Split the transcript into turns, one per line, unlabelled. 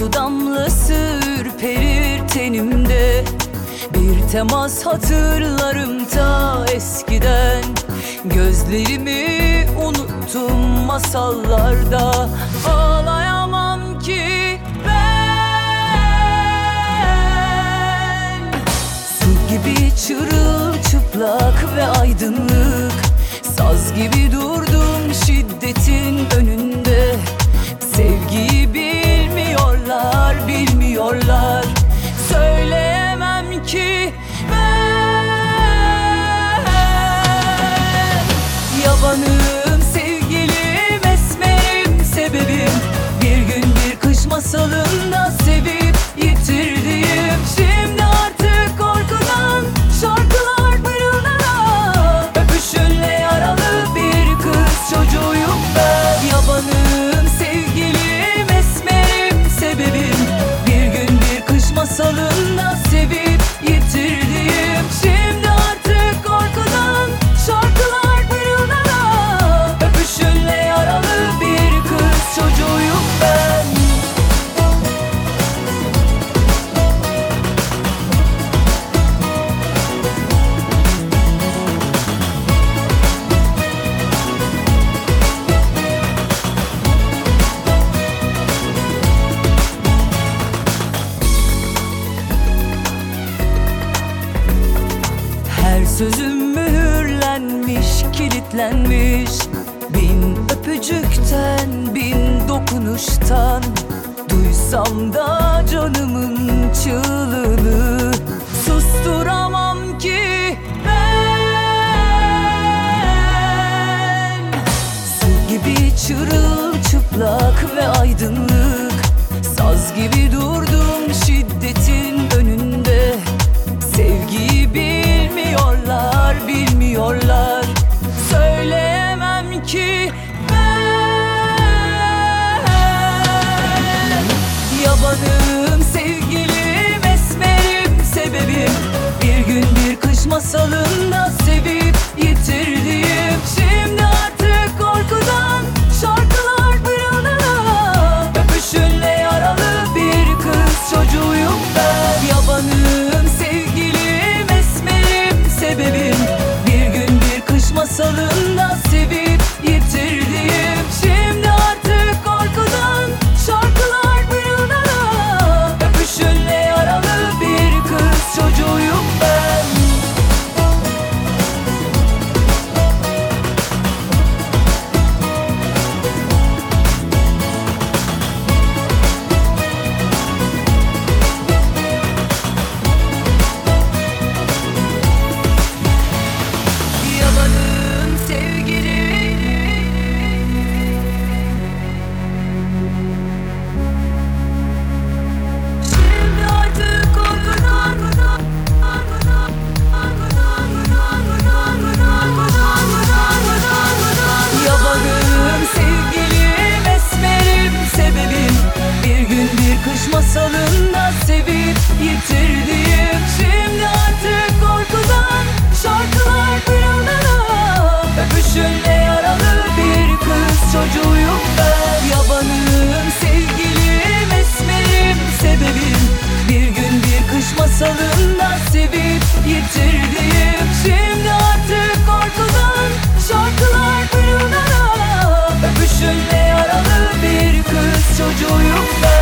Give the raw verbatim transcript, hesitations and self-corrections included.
su damlası ürperir tenimde. Bir temas hatırlarım ta eskiden. Gözlerimi unuttum masallarda. Ağlayamam ki ben. Su gibi çırılçıplak ve aydınlık, saz gibi durdum şiddetin önünde. Sevgiyi bilmiyorlar, bilmiyorlar. Söyleyemem ki ben. Yabanım sevgilim, esmerim sebebim. Bir gün bir kış masalında sevip yitirdiğim. Şimdi artık korkudan şarkılar pırıldanar. Öpüşünle yaralı bir kız çocuğuyum ben. Yabanım sevgilim, esmerim sebebim. Bir gün bir kış masalında sevip yitirdiğim. Şimdi artık korkudan şarkılar pırıldanar. Öpüşünle yaralı bir kız çocuğuyum ben. Her sözüm mühürlenmiş, kilitlenmiş. Bin öpücükten, bin dokunuştan. Duysam da canımın çığlığını susturamam ki ben. Su gibi çırılçıplak ve aydınlık, saz gibi durdum şiddetin önünde. Sevgiyi bilmiyorlar, bilmiyorlar. Söyleyemem ki ben. Yabanım sevgilim, esmerim sebebim. Bir gün bir kış masalında sevip yitirdiğim. Şimdi artık korkudan şarkılar pırıldanar. Öpüşünle yaralı bir kız çocuğuyum ben. Yabanım sevgilim, esmerim sebebim. Bir gün bir kış masalında sevip yitirdiğim. Şimdi artık korkudan şarkılar pırıldanar. Öpüşünle yaralı bir kız çocuğuyum ben. Yabanım sevgilim, şimdi artık korkudan Yabanım sevgilim, esmerim sebebim. Bir gün bir kış masalında sevip yitirdiğim. Şimdi artık korkudan şarkılar pırıldanar. Öpüşünle yaralı bir kız çocuğuyum ben. Yabanım sevgilim, esmerim sebebim. Bir gün bir kış masalında sevip yitirdiğim. Şimdi artık korkudan şarkılar pırıldanar. Öpüşünle yaralı bir kız çocuğuyum ben.